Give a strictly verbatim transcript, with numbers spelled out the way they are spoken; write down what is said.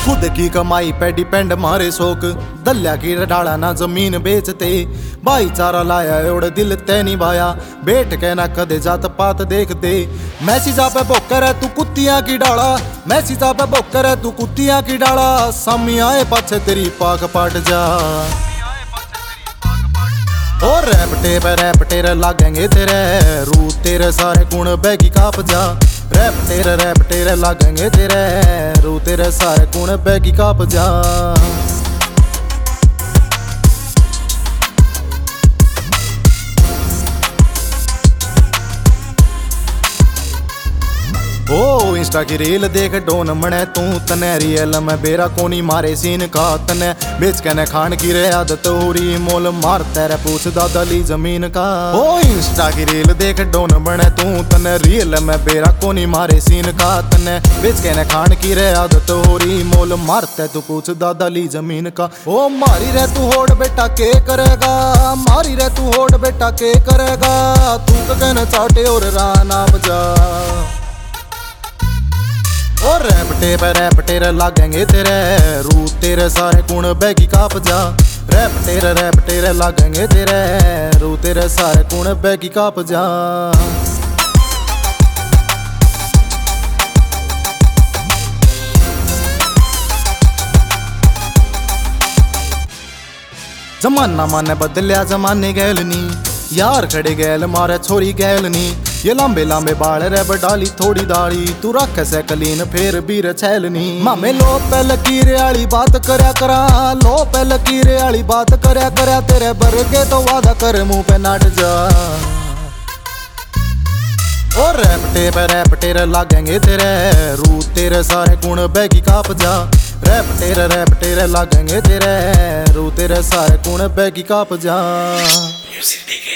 खुद की कमाई पे डिपेंड मारे शौक, दलिया की डाला ना जमीन बेचते। भाईचारा लाया ओड़ दिल ते निभाया, बैठ के ना कदे जात पात देखते। मैसेजा पे बोकर है तू कुत्तियां की डाला, मैसेजा पे बोकर है तू कुत्तियां की डाला। सामी आए पाछे तेरी पाक पाट जा, और रैपटे पे रैपटे रे लागेंगे तेरे, रू तेरे सारे गुण बैगी काप जा। रैपटे रे रैपटे रे लागेंगे तेरे, रू तेरे सारे गुण बैगी काप जा। ओ इंस्टा की रील देख डोन मने तू, तने रियल में बेरा कोनी मारे सीन का। तने बेच के ने खान की रे आदत होरी, मोल मार तेरे पूछ दादली जमीन का। ओ इंस्टा की रील देख डोन बने तू, तने रियल में बेरा कोनी मारे सीन का। तने बेच के ने खान की रे आदत होरी, मोल मारते तू पूछ दादली जमीन का। ओ मारी रे तू होड़ बेटा के करेगा, मारी रे तू होड़ बेटा के करेगा। तू कहना चाटे और राना बजा, और रैपटे पे रैपटे रे लागेंगे तेरे, रू तेरे सारे गुण बैगी काप जा। रैपटे रे रैपटे रे लागेंगे तेरे, रू तेरे सारे गुण बैगी काप जा। जमाना माने बदलिया जमाने गैलनी, यार खड़े गैल मारे छोरी गैलनी। ये लांबे लांबे बाल रे बडाली थोड़ी दाढ़ी, तू रख से कलीन फेर बीर छैलनी। मामे लो पे लकीर आली बात करया करा, लो पे लकीर आली बात करया करया। तेरे बरगे तो वादा कर मुंह पे नाट जा, और रैपटे पे रैपटे रे लागेंगे तेरे, रू तेरे सारे गुण बैगी काप जा। रैपटे रे रैपटे रे लागेंगे तेरे, रू तेरे सारे गुण बैगी काप जा।